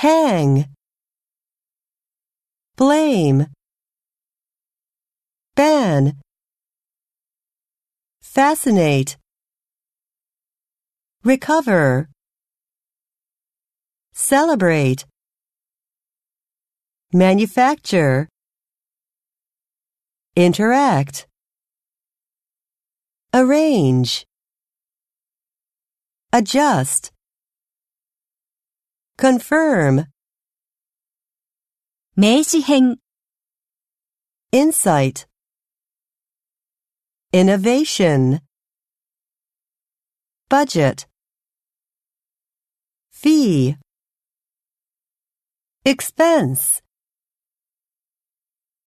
hang, blame, ban, fascinate, recover, celebrate, manufacture, interact, arrange, adjust, confirm, 名詞編 insight, innovation, budget, fee, expense,